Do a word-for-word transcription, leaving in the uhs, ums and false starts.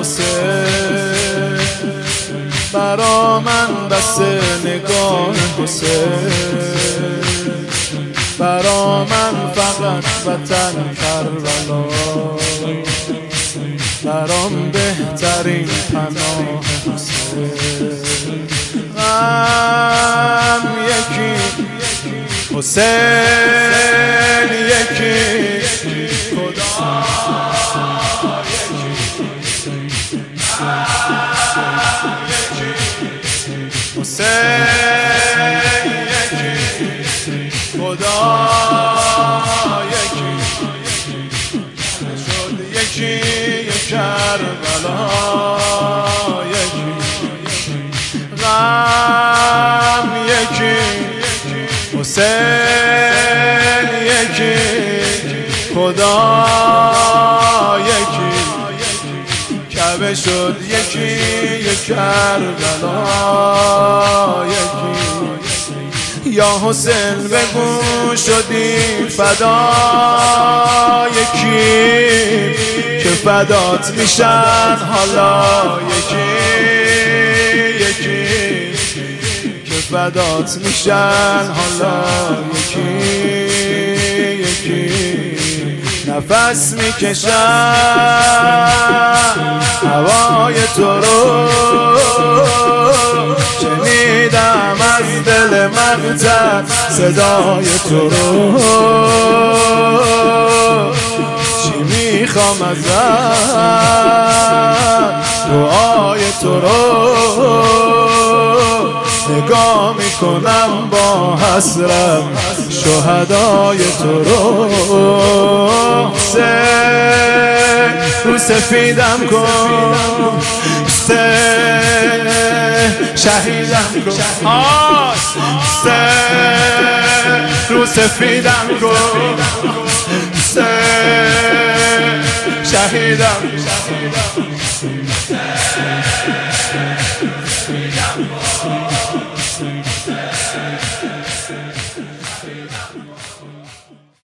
حسین، برا من بس نگاه حسین، برا من فقط وطن کربلا، برام بهترین پناه حسین. غم یکی حسین یکی، خدا حسین یکی، خدا یکی، شد یکی یک کربلا یکی. غم یکی حسین یکی، خدا یکی، کعبه شد یکی یک کربلا یکی. یا حسین بگو شدی فدا یکی، که فدات میشن حالا یکی یکی، که فدات میشن حالا یکی یکی. نفس میکشم هوای تو رو، شنیدم از دل مقتل صدای تو رو. چی میخوام ازت دعای تو رو، نگاه میکنم با حسرت شهدای تو رو. حسین رو سفیدم کن، حسین شهیدم کن، حسین رو سفیدم کن، حسین شهیدم